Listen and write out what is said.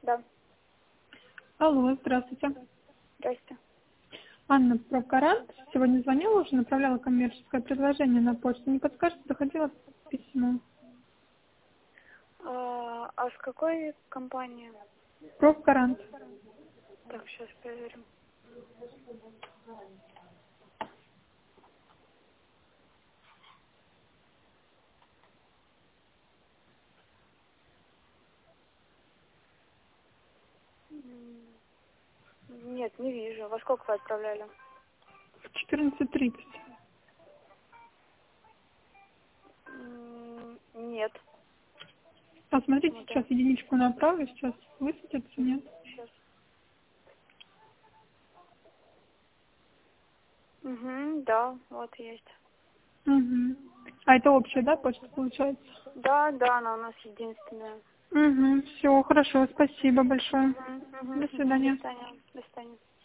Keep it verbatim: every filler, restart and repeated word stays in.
Да. Алло, здравствуйте. Здрасте. Анна Прокарант. Сегодня звонила, уже направляла коммерческое предложение на почту. Не подскажете, доходило письмо. А, а с какой компании? Профгарант. Так, сейчас проверим. М, Нет, не вижу. Во сколько вы отправляли? В четырнадцать тридцать. М, Нет. А смотрите, сейчас Смотрим. единичку направлю, сейчас высветится, нет? Сейчас. Угу, да, вот есть. Угу. А это общая, да, почта получается? Да, да, она у нас единственная. Угу. Все, хорошо, спасибо большое. Угу, угу, До угу. До свидания. свидания. До свидания.